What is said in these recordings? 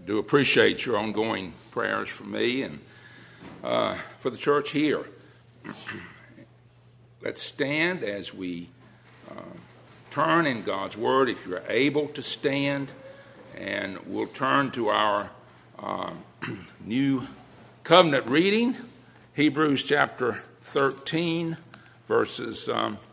do appreciate your ongoing prayers for me and for the church here. Let's stand as we turn in God's Word, if you're able to stand, and we'll turn to our new covenant reading, Hebrews chapter 13, verses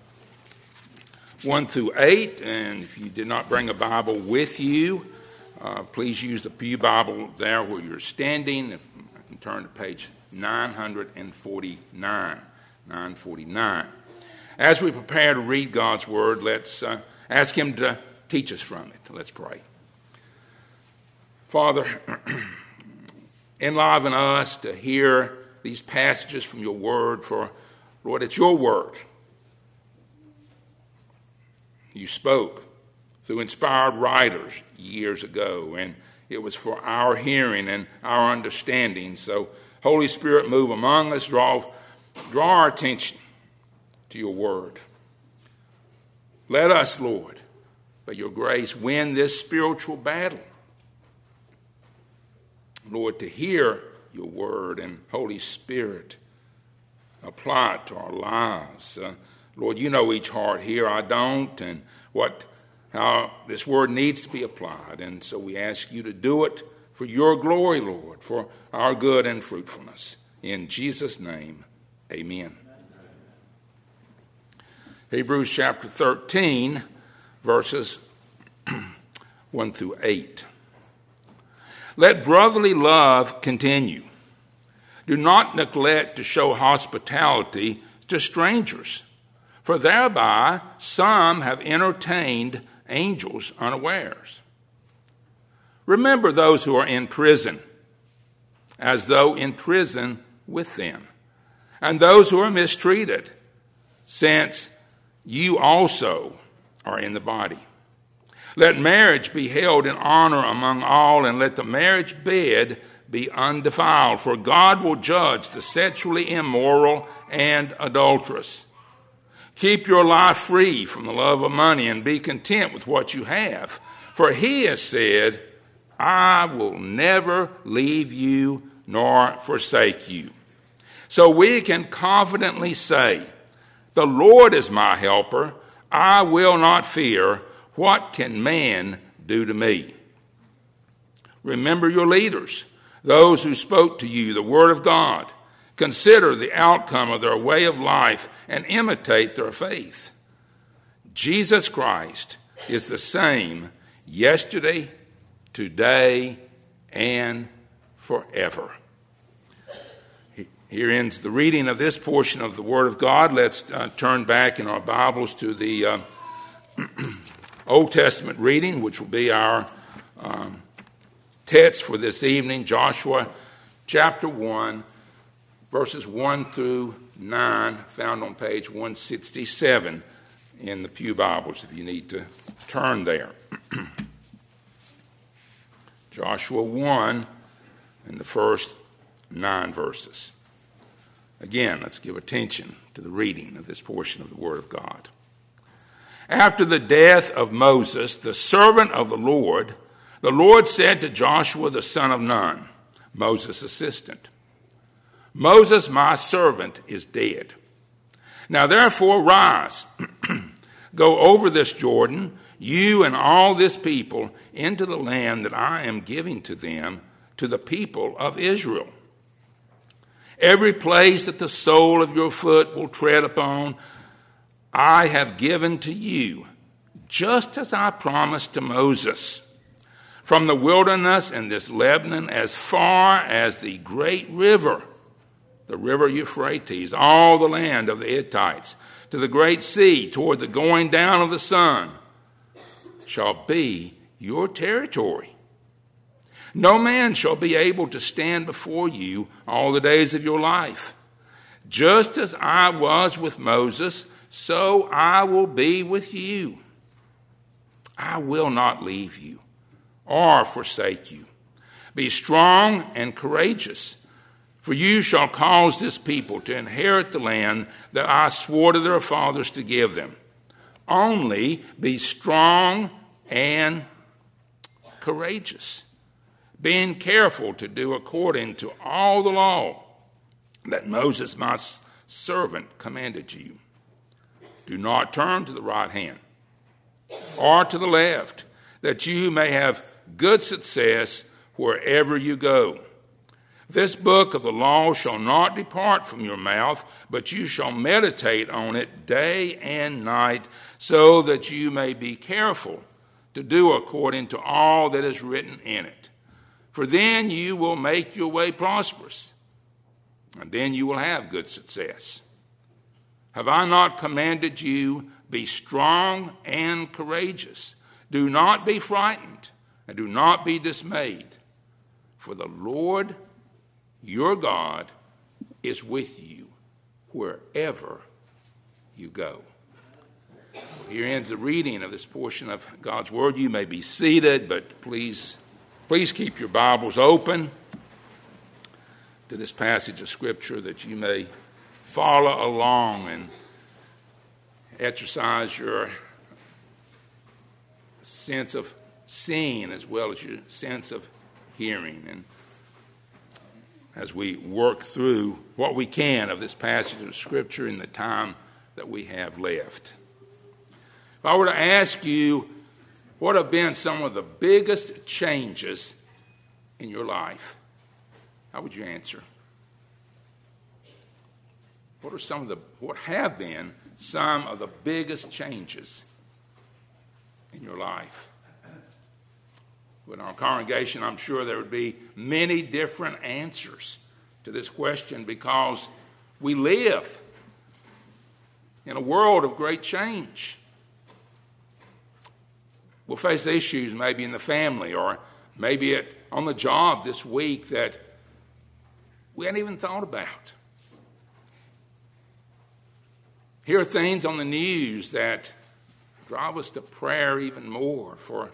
1 through 8. And if you did not bring a Bible with you, please use the Pew Bible there where you're standing and turn to page 949. 949. As we prepare to read God's Word, let's ask Him to teach us from it. Let's pray. Father, enliven us to hear these passages from your Word, for, Lord, it's your Word. You spoke through inspired writers years ago, and it was for our hearing and our understanding. So, Holy Spirit, move among us, draw our attention to your word. Let us, Lord, by your grace, win this spiritual battle. Lord, to hear your word, and Holy Spirit, apply it to our lives. Lord, you know each heart here. I don't, and how this word needs to be applied. And so we ask you to do it for your glory, Lord, for our good and fruitfulness. In Jesus' name, amen. Hebrews chapter 13, verses 1 through 8. Let brotherly love continue. Do not neglect to show hospitality to strangers, for thereby some have entertained angels unawares. Remember those who are in prison, as though in prison with them, and those who are mistreated, since you also are in the body. Let marriage be held in honor among all, and let the marriage bed be undefiled, for God will judge the sexually immoral and adulterous. Keep your life free from the love of money, and be content with what you have. For he has said, I will never leave you nor forsake you. So we can confidently say, the Lord is my helper. I will not fear. What can man do to me? Remember your leaders, those who spoke to you the word of God. Consider the outcome of their way of life and imitate their faith. Jesus Christ is the same yesterday, today, and forever. Here ends the reading of this portion of the Word of God. Let's turn back in our Bibles to the Old Testament reading, which will be our text for this evening, Joshua chapter 1, verses 1 through 9, found on page 167 in the Pew Bibles, if you need to turn there. Joshua 1 and the first 9 verses. Again, let's give attention to the reading of this portion of the Word of God. After the death of Moses, the servant of the Lord said to Joshua the son of Nun, Moses' assistant, Moses, my servant, is dead. Now therefore rise, go over this Jordan, you and all this people, into the land that I am giving to them, to the people of Israel. Every place that the sole of your foot will tread upon, I have given to you, just as I promised to Moses. From the wilderness and this Lebanon, as far as the great river, the river Euphrates, all the land of the Hittites, to the great sea, toward the going down of the sun, shall be your territory. No man shall be able to stand before you all the days of your life. Just as I was with Moses, so I will be with you. I will not leave you or forsake you. Be strong and courageous, for you shall cause this people to inherit the land that I swore to their fathers to give them. Only be strong and courageous. being careful to do according to all the law that Moses my servant commanded you. Do not turn to the right hand or to the left, that you may have good success wherever you go. This book of the law shall not depart from your mouth, but you shall meditate on it day and night, so that you may be careful to do according to all that is written in it. For then you will make your way prosperous, and then you will have good success. Have I not commanded you, be strong and courageous? Do not be frightened, and do not be dismayed, for the Lord your God is with you wherever you go. Here ends the reading of this portion of God's Word. You may be seated, but please keep your Bibles open to this passage of Scripture that you may follow along and exercise your sense of seeing as well as your sense of hearing. And as we work through what we can of this passage of Scripture in the time that we have left. If I were to ask you what have been some of the biggest changes in your life, how would you answer? What have been some of the biggest changes in your life? In our congregation, I'm sure there would be many different answers to this question, because we live in a world of great change. We'll face issues maybe in the family or maybe on the job this week that we hadn't even thought about. Hear things on the news that drive us to prayer even more for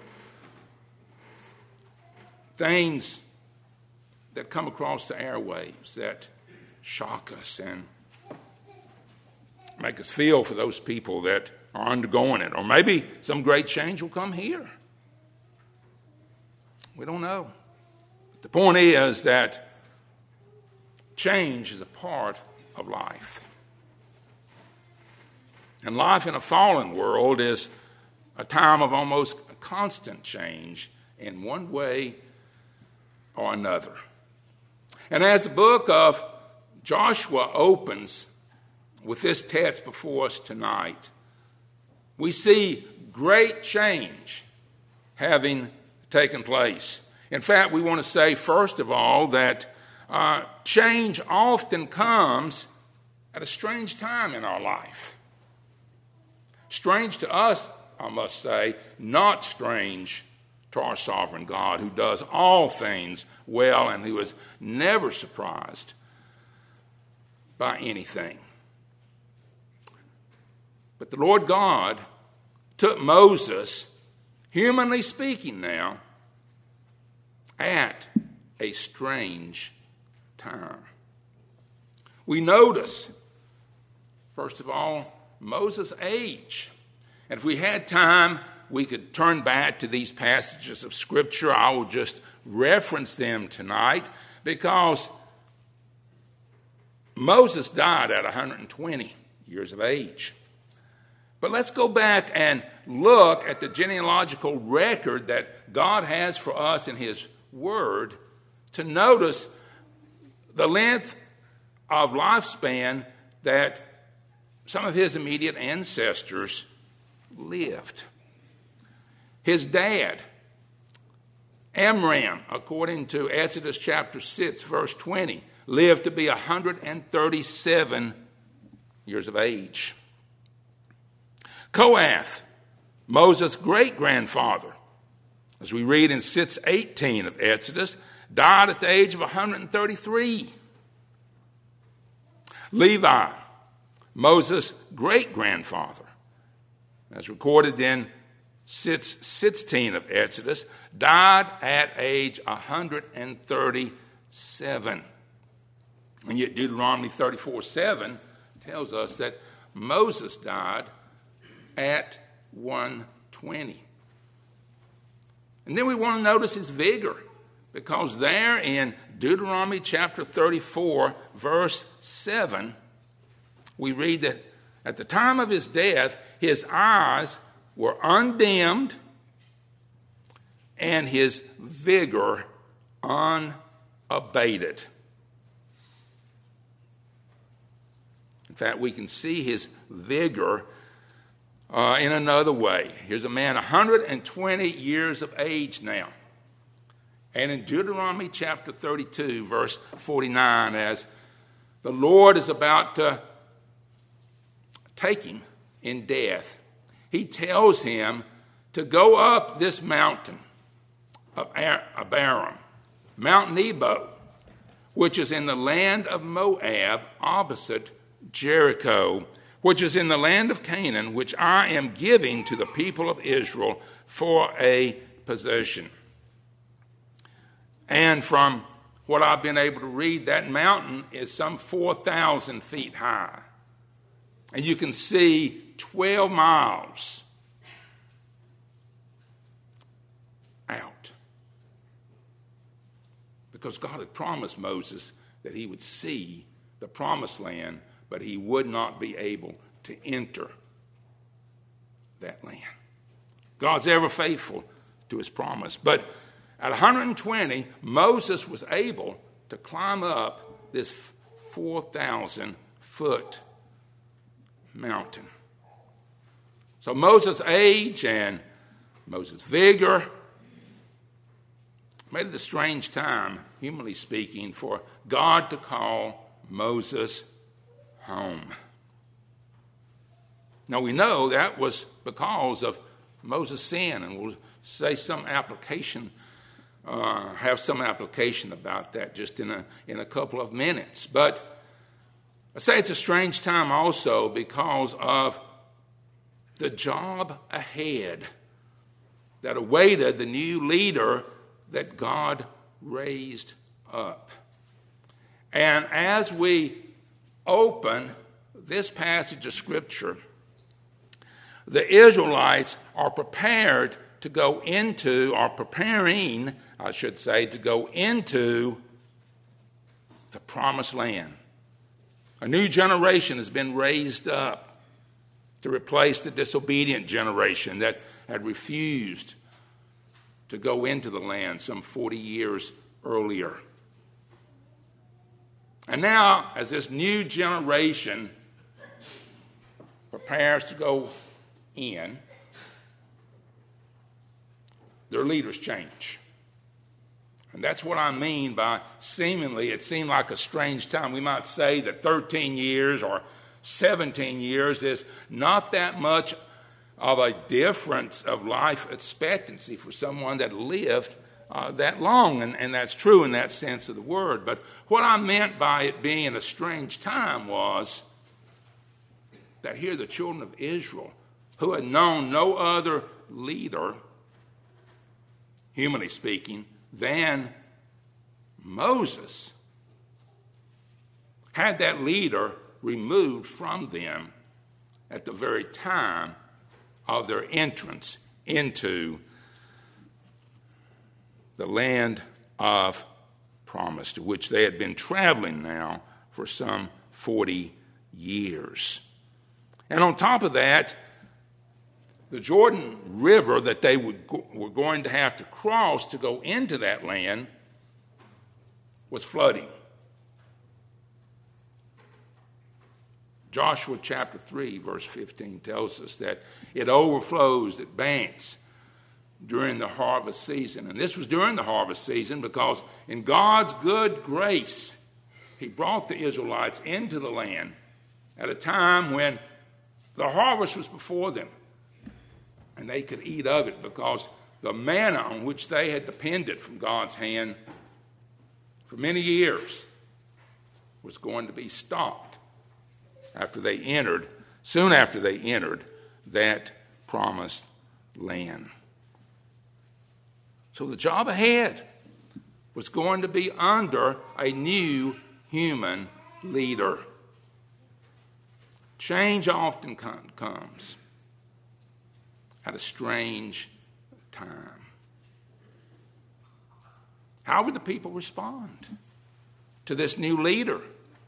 things that come across the airwaves that shock us and make us feel for those people that are undergoing it. Or maybe some great change will come here. We don't know. But the point is that change is a part of life. And life in a fallen world is a time of almost constant change in one way or another. And as the book of Joshua opens with this text before us tonight, we see great change having taken place. In fact, we want to say, first of all, that change often comes at a strange time in our life. Strange to us, I must say, not strange to our sovereign God, who does all things well and who is never surprised by anything. But the Lord God took Moses, humanly speaking now, at a strange time. We notice, first of all, Moses' age. And if we had time, we could turn back to these passages of Scripture. I will just reference them tonight because Moses died at 120 years of age. But let's go back and look at the genealogical record that God has for us in His Word to notice the length of lifespan that some of his immediate ancestors lived. His dad, Amram, according to Exodus chapter 6, verse 20, lived to be 137 years of age. Kohath, Moses' great-grandfather, as we read in 6:18 of Exodus, died at the age of 133. Levi, Moses' great-grandfather, as recorded in 6:16 of Exodus, died at age 137. And yet Deuteronomy 34:7 tells us that Moses died at 120. And then we want to notice his vigor. Because there in Deuteronomy chapter 34, verse 7, we read that at the time of his death, his eyes were undimmed and his vigor unabated. In fact, we can see his vigor in another way. Here's a man 120 years of age now. And in Deuteronomy chapter 32, verse 49, as the Lord is about to take him in death, he tells him to go up this mountain of Abarim, Mount Nebo, which is in the land of Moab, opposite Jericho, which is in the land of Canaan, which I am giving to the people of Israel for a possession. And from what I've been able to read, that mountain is some 4,000 feet high. And you can see 12 miles out. Because God had promised Moses that he would see the promised land, but he would not be able to enter that land. God's ever faithful to his promise. But at 120, Moses was able to climb up this 4,000-foot mountain. So Moses' age and Moses' vigor made it a strange time, humanly speaking, for God to call Moses home. Now we know that was because of Moses' sin, and we'll say some application, have some application about that just in a couple of minutes. But I say it's a strange time also because of the job ahead that awaited the new leader that God raised up. And as we open this passage of Scripture, the Israelites are preparing, to go into the promised land. A new generation has been raised up to replace the disobedient generation that had refused to go into the land some 40 years earlier. And now, as this new generation prepares to go in, their leaders change. And that's what I mean by seemingly, it seemed like a strange time. We might say that 13 years or 17 years is not that much of a difference of life expectancy for someone that lived that long. And that's true in that sense of the word. But what I meant by it being a strange time was that here the children of Israel, who had known no other leader, humanly speaking, than Moses, had that leader removed from them at the very time of their entrance into the land of promise, to which they had been traveling now for some 40 years. And on top of that, the Jordan River that they were going to have to cross to go into that land was flooding. Joshua chapter 3, verse 15 tells us that it overflows at banks during the harvest season. And this was during the harvest season because in God's good grace, he brought the Israelites into the land at a time when the harvest was before them. And they could eat of it because the manna on which they had depended from God's hand for many years was going to be stopped soon after they entered that promised land. So the job ahead was going to be under a new human leader. Change often comes at a strange time. How would the people respond to this new leader?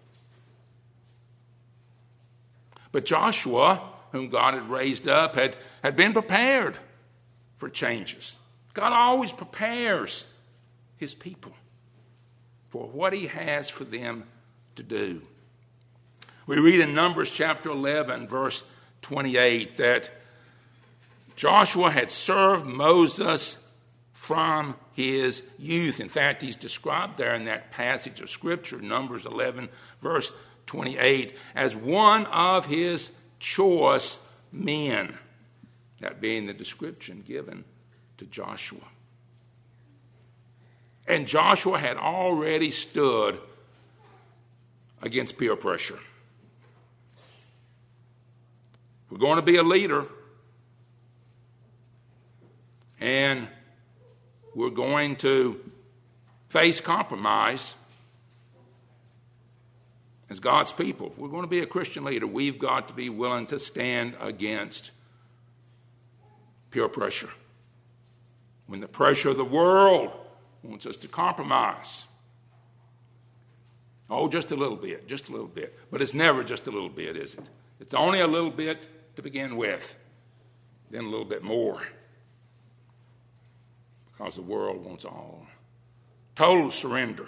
But Joshua, whom God had raised up, had been prepared for changes. God always prepares his people for what he has for them to do. We read in Numbers chapter 11, verse 28, that Joshua had served Moses from his youth. In fact, he's described there in that passage of Scripture, Numbers 11, verse 28, as one of his choice men, that being the description given to Joshua. And Joshua had already stood against peer pressure. We're going to be a leader, and we're going to face compromise as God's people. If we're going to be a Christian leader, we've got to be willing to stand against peer pressure. When the pressure of the world wants us to compromise. Oh, just a little bit. But it's never just a little bit, is it? It's only a little bit to begin with, then a little bit more. Because the world wants all. Total surrender.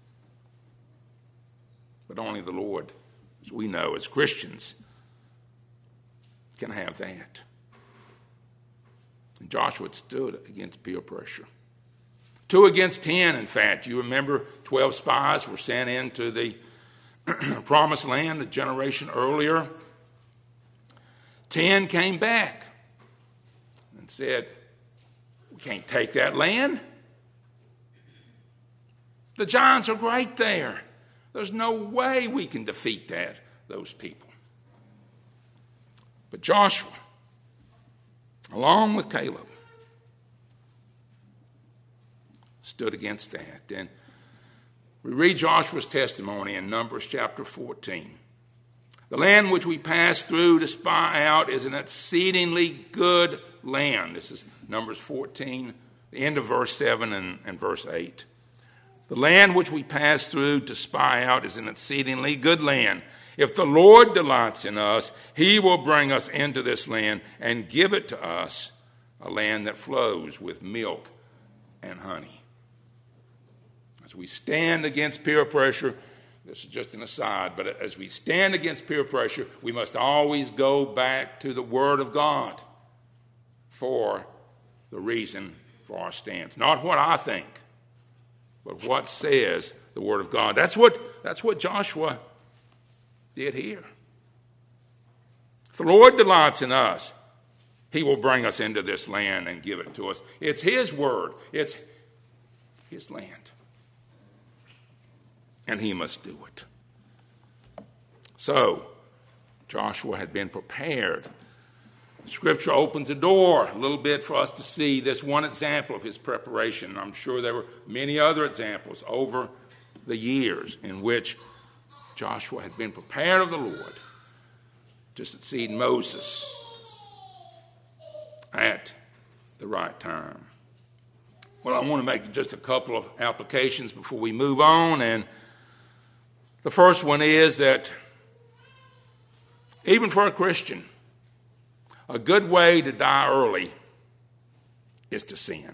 But only the Lord, as we know as Christians, can have that. And Joshua stood against peer pressure. 2 against 10, in fact. You remember 12 spies were sent into the promised land a generation earlier. 10 came back and said, we can't take that land. The giants are right there. There's no way we can defeat those people. But Joshua, along with Caleb, stood against that. And we read Joshua's testimony in Numbers chapter 14. The land which we passed through to spy out is an exceedingly good land. This is Numbers 14, the end of verse 7 and verse 8. The land which we passed through to spy out is an exceedingly good land. If the Lord delights in us, he will bring us into this land and give it to us, a land that flows with milk and honey. As we stand against peer pressure, this is just an aside, but as we stand against peer pressure, we must always go back to the Word of God for the reason for our stance. Not what I think, but what says the Word of God. That's what Joshua did here. If the Lord delights in us, he will bring us into this land and give it to us. It's his word. It's his land. And he must do it. So, Joshua had been prepared. Scripture opens a door a little bit for us to see this one example of his preparation. I'm sure there were many other examples over the years in which Joshua had been prepared of the Lord to succeed Moses at the right time. Well, I want to make just a couple of applications before we move on. And the first one is that even for a Christian, a good way to die early is to sin.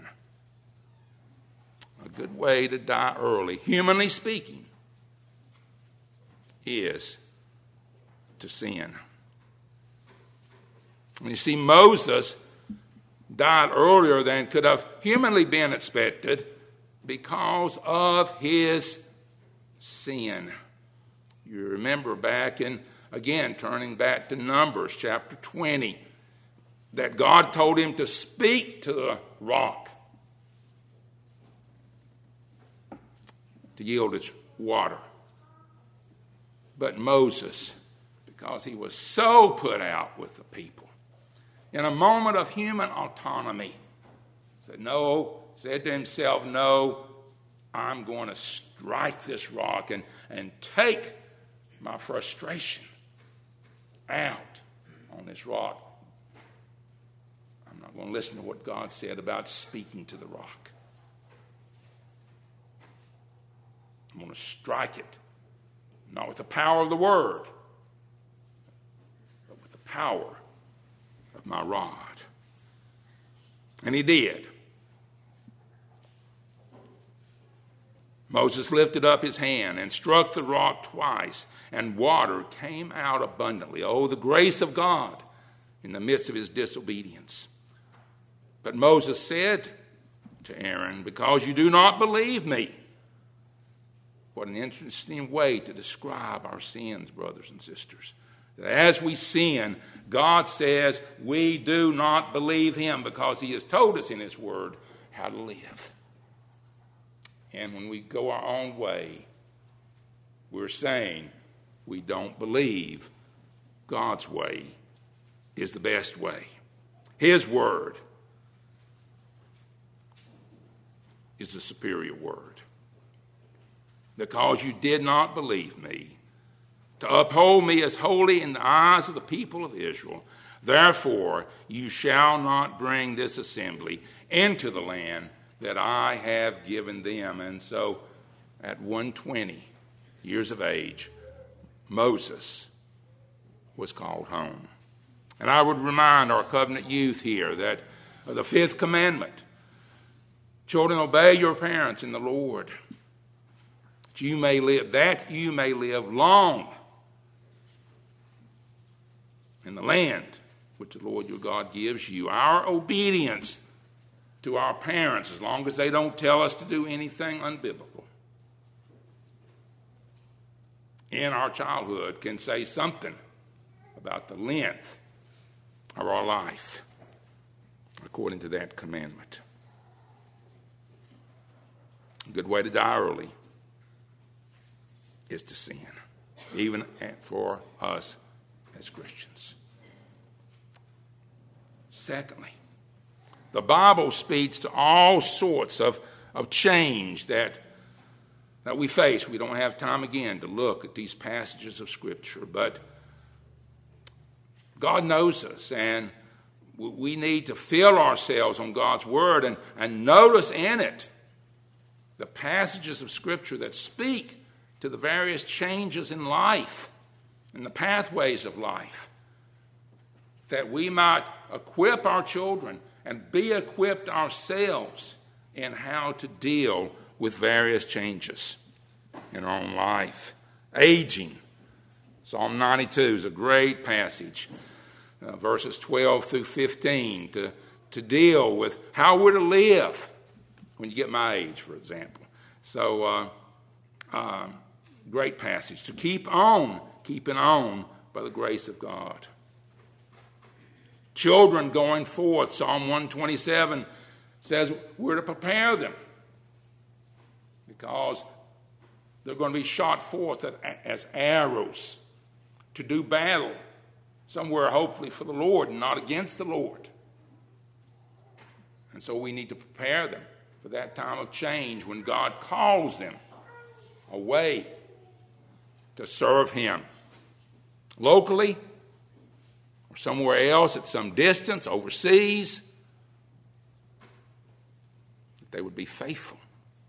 A good way to die early, humanly speaking, is to sin. And you see, Moses died earlier than could have humanly been expected because of his sin. You remember back in, again, turning back to Numbers chapter 20, that God told him to speak to the rock to yield its water. But Moses, because he was so put out with the people, in a moment of human autonomy, said to himself, no, I'm going to strike this rock and take my frustration out on this rock. I'm not going to listen to what God said about speaking to the rock. I'm going to strike it, not with the power of the word, but with the power of my rod. And he did. Moses lifted up his hand and struck the rock twice, and water came out abundantly. Oh, the grace of God in the midst of his disobedience. But Moses said to Aaron, because you do not believe me. What an interesting way to describe our sins, brothers and sisters. That as we sin, God says we do not believe him because he has told us in his word how to live. And when we go our own way, we're saying we don't believe God's way is the best way. His word is the superior word. Because you did not believe me, to uphold me as holy in the eyes of the people of Israel, therefore you shall not bring this assembly into the land that I have given them. And so at 120 years of age, Moses was called home. And I would remind our covenant youth here that the fifth commandment, children, obey your parents in the Lord, that you may live long in the land which the Lord your God gives you. Our obedience to our parents, as long as they don't tell us to do anything unbiblical, in our childhood can say something about the length of our life according to that commandment. A good way to die early is to sin, even for us as Christians. Secondly, the Bible speaks to all sorts of change that we face. We don't have time again to look at these passages of Scripture, but God knows us, and we need to fill ourselves on God's Word and notice in it the passages of Scripture that speak to the various changes in life and the pathways of life, that we might equip our children and be equipped ourselves in how to deal with various changes in our own life. Aging. Psalm 92 is a great passage, verses 12 through 15, to deal with how we're to live when you get my age, for example. So, great passage. To keeping on by the grace of God. Children going forth, Psalm 127 says we're to prepare them because they're going to be shot forth as arrows to do battle somewhere, hopefully, for the Lord and not against the Lord. And so we need to prepare them for that time of change when God calls them away to serve him locally or somewhere else at some distance, overseas, that they would be faithful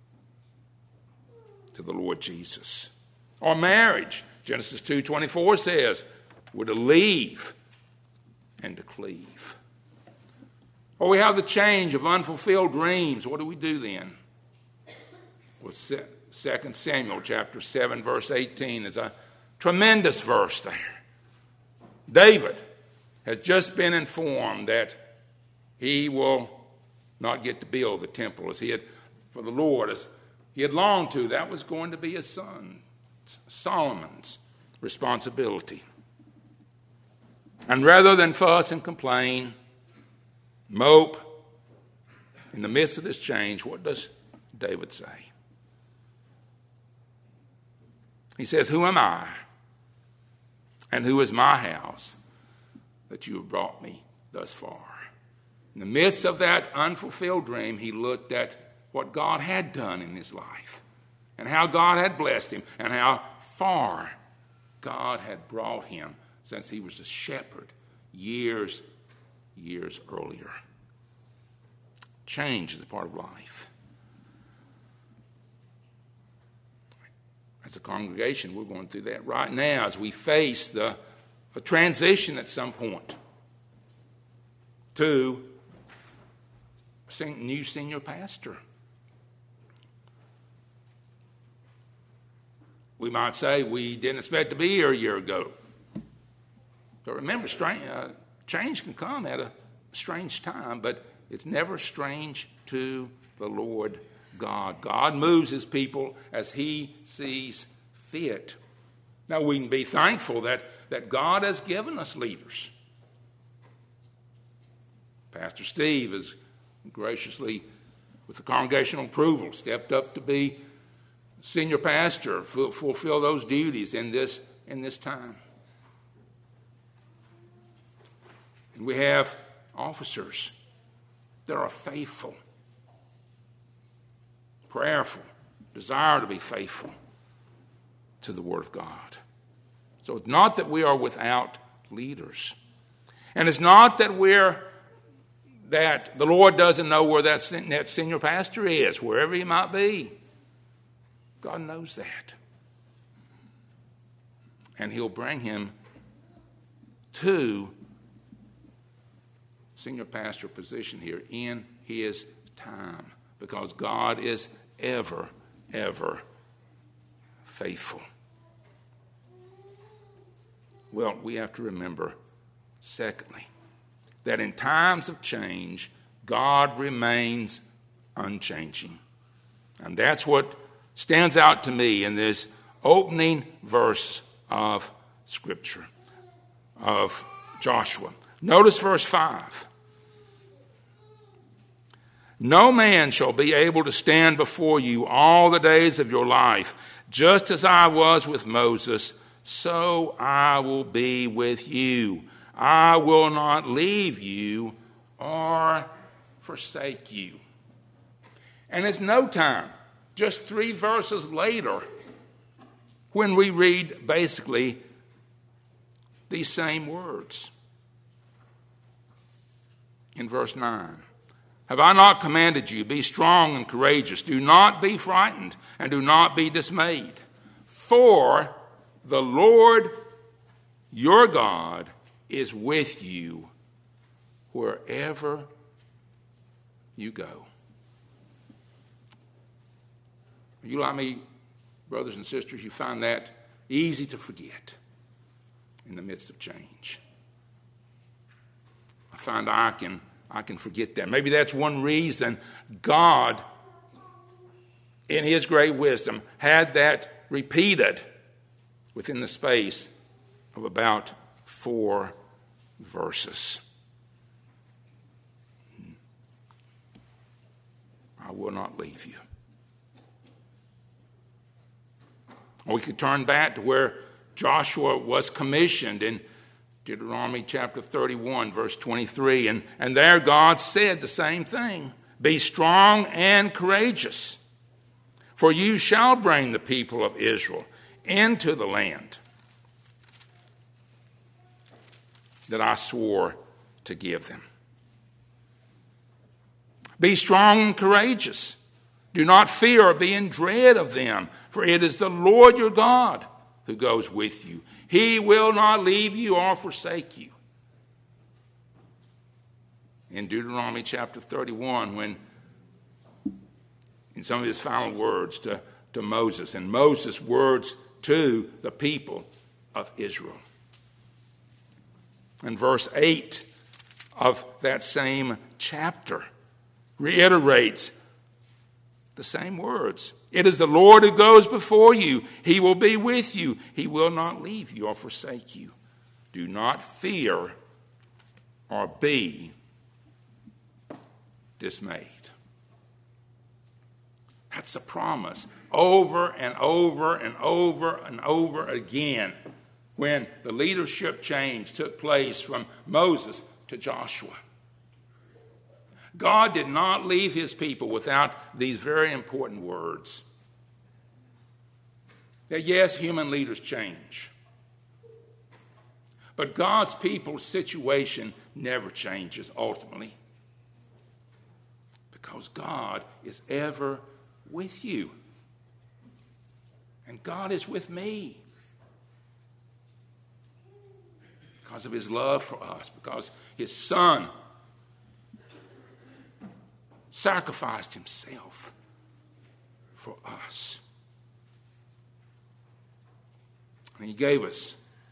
to the Lord Jesus. Or marriage. Genesis 2:24 says we're to leave and to cleave. Or we have the change of unfulfilled dreams. What do we do then? Well, 2 Samuel chapter 7, verse 18 is a tremendous verse there. David has just been informed that he will not get to build the temple as he had for the Lord, as he had longed to. That was going to be his son Solomon's responsibility. And rather than fuss and complain, mope, in the midst of this change, what does David say? He says, "Who am I, and who is my house that you have brought me thus far?" In the midst of that unfulfilled dream, he looked at what God had done in his life and how God had blessed him and how far God had brought him since he was a shepherd years earlier. Change is a part of life. As a congregation, we're going through that right now as we face a transition at some point to a new senior pastor. We might say we didn't expect to be here a year ago. So remember, change can come at a strange time, but it's never strange to the Lord God. God moves his people as he sees fit. Now we can be thankful that God has given us leaders. Pastor Steve has graciously, with the congregational approval, stepped up to be senior pastor, fulfill those duties in this time. And we have officers that are faithful, prayerful, desire to be faithful to the Word of God. So it's not that we are without leaders. And it's not that the Lord doesn't know where that senior pastor is, wherever he might be. God knows that. And he'll bring him to senior pastor position here in his time, because God is ever, ever faithful. Well, we have to remember, secondly, that in times of change, God remains unchanging. And that's what stands out to me in this opening verse of Scripture, of Joshua. Notice verse 5. No man shall be able to stand before you all the days of your life. Just as I was with Moses, so I will be with you. I will not leave you or forsake you. And it's no time, just 3 verses later, when we read basically these same words. In verse 9, have I not commanded you, be strong and courageous, do not be frightened and do not be dismayed, for the Lord your God is with you wherever you go. You like me, brothers and sisters, you find that easy to forget in the midst of change. I find I can forget that. Maybe that's one reason God, in his great wisdom, had that repeated within the space of about 4 verses. I will not leave you. Or we could turn back to where Joshua was commissioned in Deuteronomy chapter 31, verse 23. And there God said the same thing. Be strong and courageous, for you shall bring the people of Israel into the land that I swore to give them. Be strong and courageous. Do not fear or be in dread of them, for it is the Lord your God who goes with you. He will not leave you or forsake you. In Deuteronomy chapter 31, when in some of his final words to Moses, and Moses' words to the people of Israel. And verse 8 of that same chapter reiterates the same words. It is the Lord who goes before you. He will be with you. He will not leave you or forsake you. Do not fear or be dismayed. That's a promise over and over and over and over again when the leadership change took place from Moses to Joshua. God did not leave his people without these very important words. That yes, human leaders change. But God's people's situation never changes ultimately. Because God is ever with you. And God is with me because of his love for us, because his Son sacrificed himself for us. And he gave us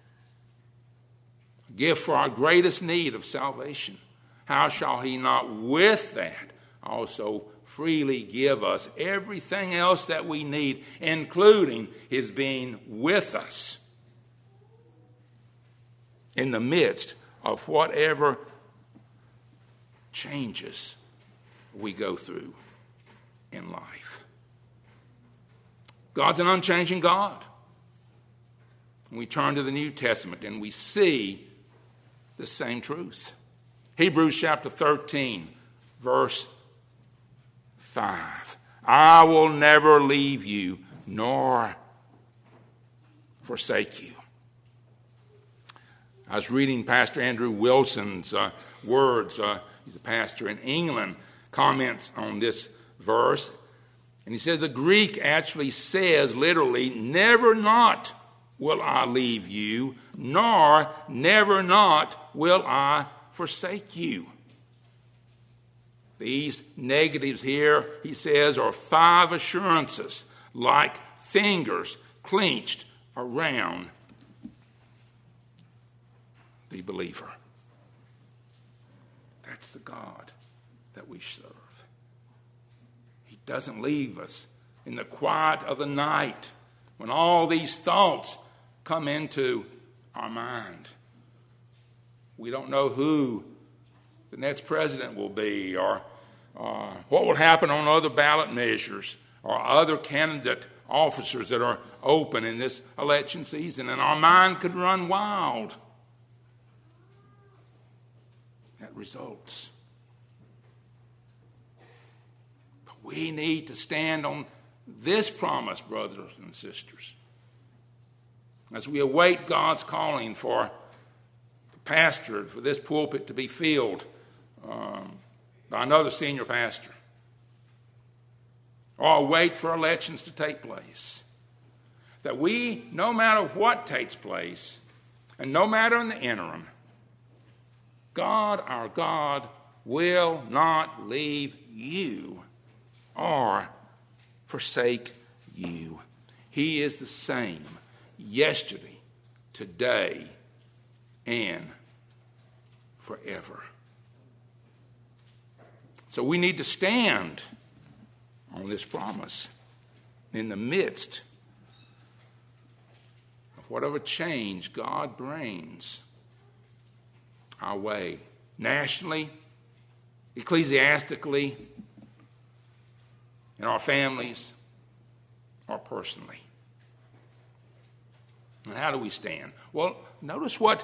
a gift for our greatest need of salvation. How shall he not with that also freely give us everything else that we need, including his being with us in the midst of whatever changes we go through in life? God's an unchanging God. We turn to the New Testament and we see the same truth. Hebrews chapter 13, verse 5. I will never leave you nor forsake you. I was reading Pastor Andrew Wilson's words. He's a pastor in England, comments on this verse. And he says the Greek actually says literally, never not will I leave you, nor never not will I forsake you. These negatives here, he says, are 5 assurances like fingers clenched around the believer. That's the God that we serve. He doesn't leave us in the quiet of the night when all these thoughts come into our mind. We don't know who the next president will be, or what will happen on other ballot measures, or other candidate officers that are open in this election season, and our mind could run wild. That results. But we need to stand on this promise, brothers and sisters, as we await God's calling for the pastor, for this pulpit to be filled by another senior pastor, or wait for elections to take place. That we, no matter what takes place, and no matter in the interim, God, our God, will not leave you or forsake you. He is the same yesterday, today, and forever. So we need to stand on this promise in the midst of whatever change God brings our way, nationally, ecclesiastically, in our families, or personally. And how do we stand? Well, notice what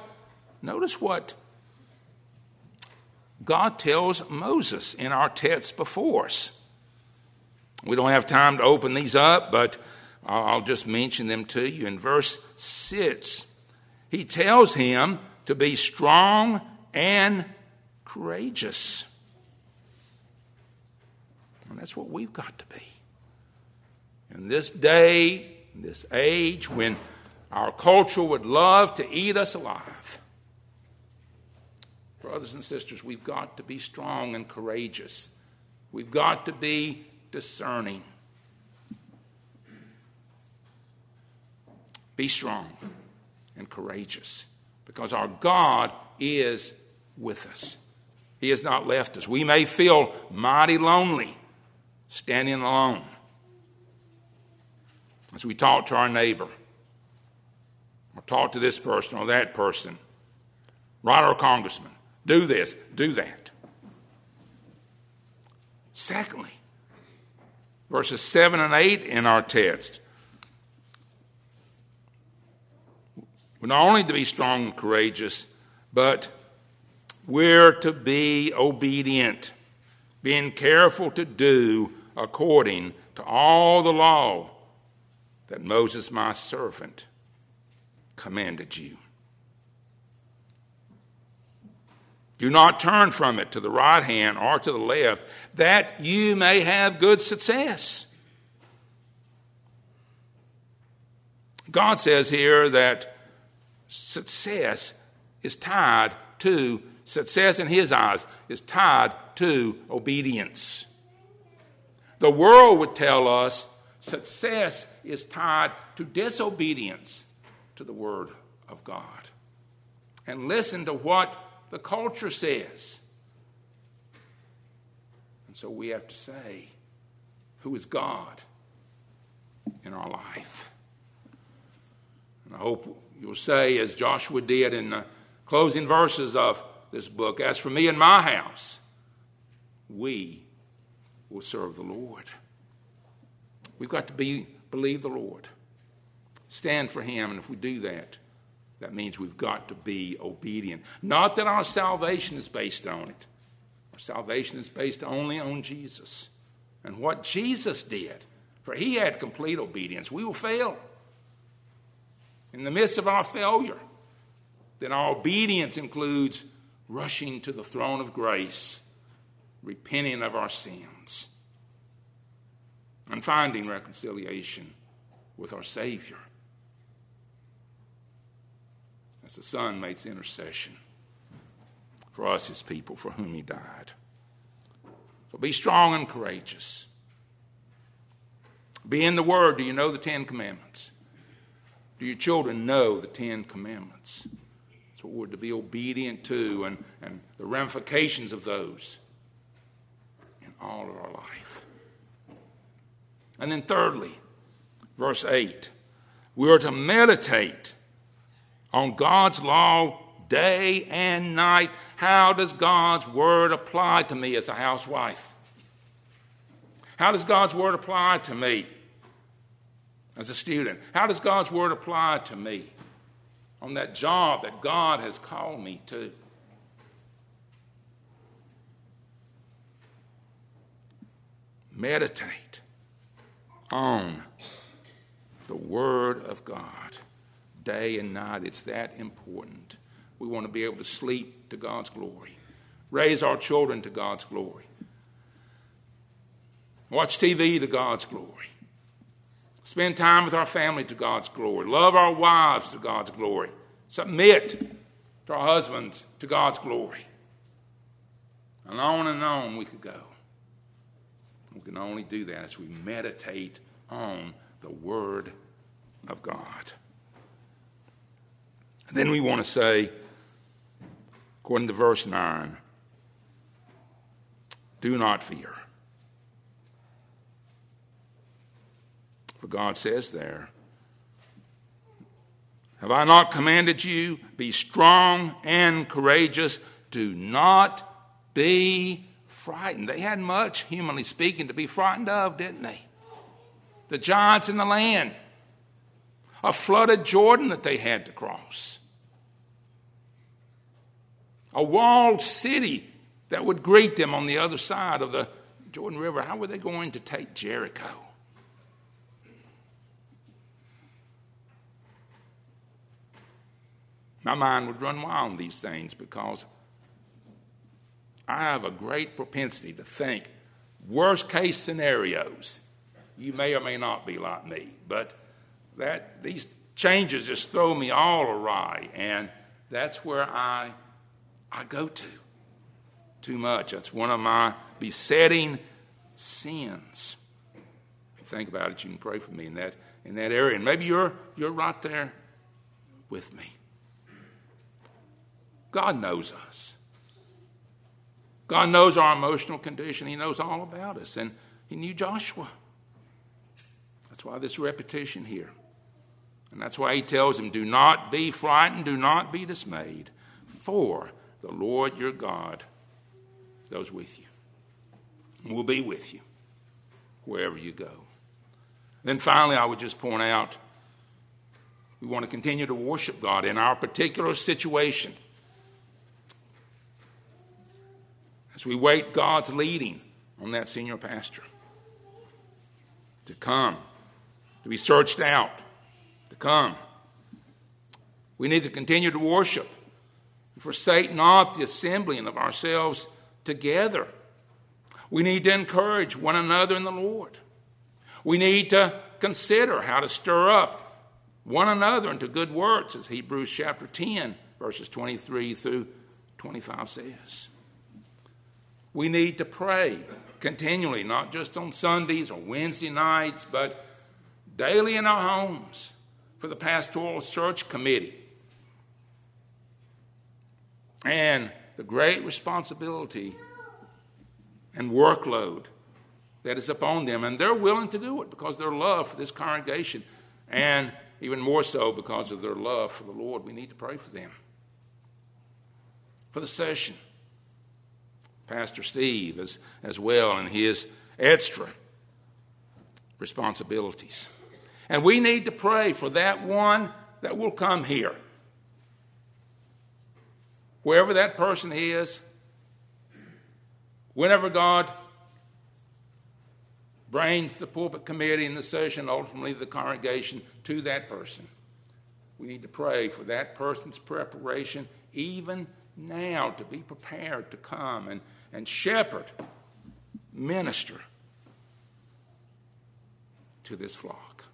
God tells Moses in our text before us. We don't have time to open these up, but I'll just mention them to you. In verse 6, he tells him to be strong and courageous. And that's what we've got to be. In this day, in this age, when our culture would love to eat us alive, brothers and sisters, we've got to be strong and courageous. We've got to be discerning. Be strong and courageous, because our God is with us. He has not left us. We may feel mighty lonely standing alone as we talk to our neighbor, or talk to this person or that person, write our congressman, do this, do that. Secondly, verses 7 and 8 in our text, we're not only to be strong and courageous, but we're to be obedient, being careful to do according to all the law that Moses, my servant, commanded you. Do not turn from it to the right hand or to the left, that you may have good success. God says here that success in his eyes is tied to obedience. The world would tell us success is tied to disobedience to the Word of God. And listen to what the culture says. And so we have to say, who is God in our life? And I hope you'll say, as Joshua did in the closing verses of this book, as for me and my house, we will serve the Lord. We've got to believe the Lord. Stand for him, and if we do that, that means we've got to be obedient. Not that our salvation is based on it. Our salvation is based only on Jesus and what Jesus did. For he had complete obedience. We will fail. In the midst of our failure, then our obedience includes rushing to the throne of grace, repenting of our sins, and finding reconciliation with our Savior as the Son makes intercession for us, his people, for whom he died. So be strong and courageous. Be in the Word. Do you know the 10 Commandments? Do your children know the 10 Commandments? That's what we're to be obedient to, and the ramifications of those in all of our life. And then thirdly, verse 8, we are to meditate on God's law day and night. How does God's word apply to me as a housewife? How does God's word apply to me as a student? How does God's word apply to me on that job that God has called me to? Meditate on the Word of God day and night. It's that important. We want to be able to sleep to God's glory, raise our children to God's glory, watch TV to God's glory, spend time with our family to God's glory, love our wives to God's glory, submit to our husbands to God's glory. And on we could go. We can only do that as we meditate on the Word of God. And then we want to say, according to verse 9, do not fear. For God says there, have I not commanded you, be strong and courageous, do not be frightened. They had much, humanly speaking, to be frightened of, didn't they? The giants in the land, a flooded Jordan that they had to cross, a walled city that would greet them on the other side of the Jordan River. How were they going to take Jericho? My mind would run wild on these things because I have a great propensity to think worst case scenarios. You may or may not be like me, but these changes just throw me all awry, and that's where I go to too much. That's one of my besetting sins. If you think about it, you can pray for me in that area, and maybe you're right there with me. God knows us. God knows our emotional condition. He knows all about us. And he knew Joshua. That's why this repetition here. And that's why he tells him, do not be frightened, do not be dismayed, for the Lord your God goes with you and will be with you wherever you go. Then finally, I would just point out, we want to continue to worship God in our particular situation. As we wait God's leading on that senior pastor to come, to be searched out, to come. We need to continue to worship and forsake not the assembling of ourselves together. We need to encourage one another in the Lord. We need to consider how to stir up one another into good works, as Hebrews chapter 10, verses 23 through 25 says. We need to pray continually, not just on Sundays or Wednesday nights, but daily in our homes for the Pastoral Search Committee and the great responsibility and workload that is upon them. And they're willing to do it because of their love for this congregation, and even more so because of their love for the Lord. We need to pray for them. For the session, Pastor Steve as well, and his extra responsibilities. And we need to pray for that one that will come here. Wherever that person is, whenever God brings the pulpit committee and the session, ultimately the congregation, to that person, we need to pray for that person's preparation even now, to be prepared to come and shepherd, minister to this flock.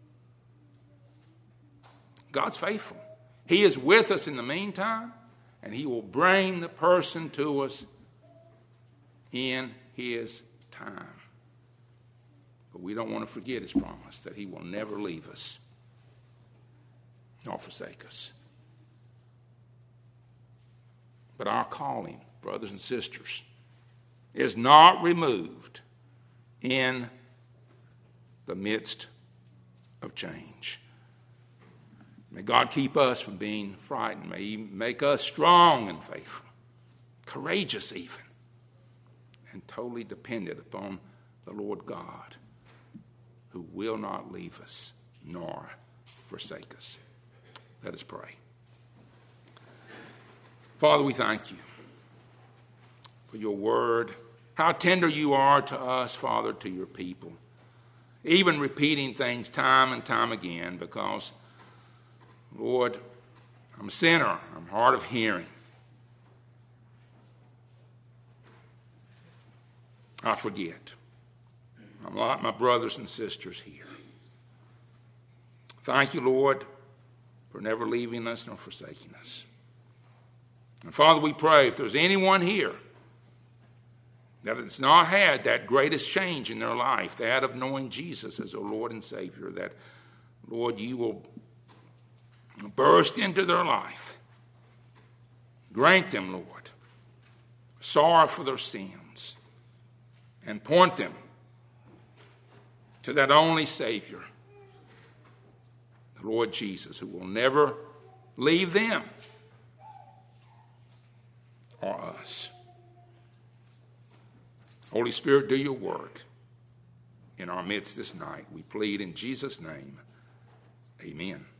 God's faithful. He is with us in the meantime, and he will bring the person to us in his time. But we don't want to forget his promise that he will never leave us nor forsake us. But our calling, brothers and sisters, is not removed in the midst of change. May God keep us from being frightened. May he make us strong and faithful, courageous even, and totally dependent upon the Lord God, who will not leave us nor forsake us. Let us pray. Father, we thank you for your word, how tender you are to us, Father, to your people, even repeating things time and time again, because, Lord, I'm a sinner. I'm hard of hearing. I forget. I'm like my brothers and sisters here. Thank you, Lord, for never leaving us nor forsaking us. And Father, we pray if there's anyone here that has not had that greatest change in their life, that of knowing Jesus as their Lord and Savior, that, Lord, you will burst into their life. Grant them, Lord, sorrow for their sins, and point them to that only Savior, the Lord Jesus, who will never leave them or us. Holy Spirit, do your work in our midst this night. We plead in Jesus' name. Amen.